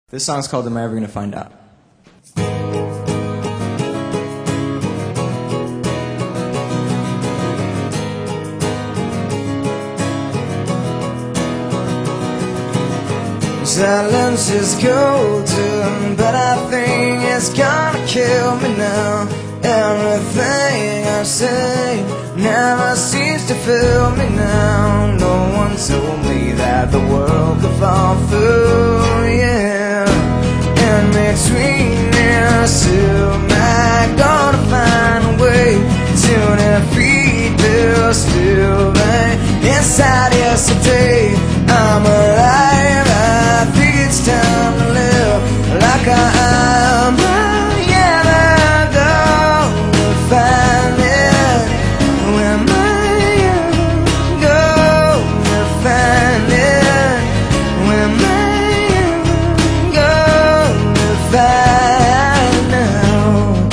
This song's called Am I Ever Gonna Find Out? Silence is golden, but I think it's gonna kill me now. Everything I say never seems to fill me now. No one told me that the world could fall through, yeah. In between us, am I gonna find a way to defeat this feeling inside yesterday? I'm alive, I think it's time to live like I am. Yeah, I'm gonna find it. When am I gonna find it? When am I gonna find out?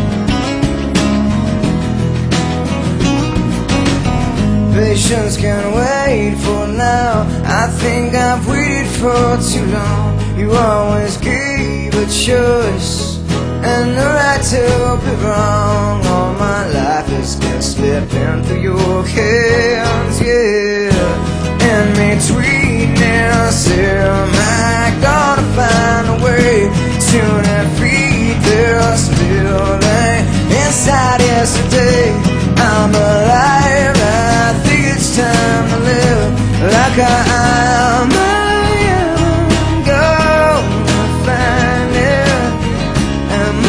Patience can wait for now. I think I've waited for too long. You always gave a choice and the right to be wrong. All my life has been slipping through your hands, yeah. In between us, am I gonna find a way to defeat this feeling inside yesterday? I'm alive, I think it's time to live like I am. I am gonna find it. Am I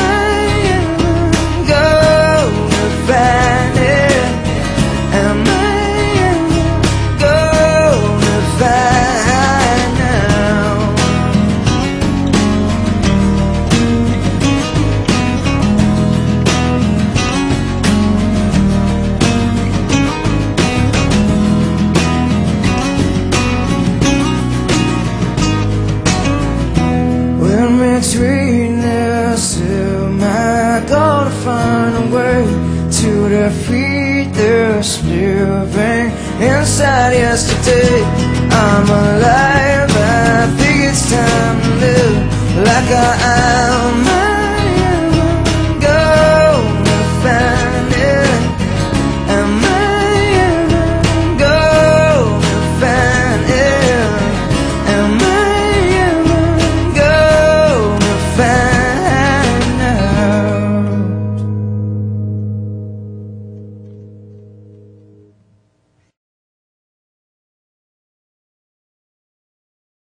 gonna find it? Am I gonna find out? When between us, am I gonna find a way to defeat this living inside yesterday? I'm alive, I think it's time to live like I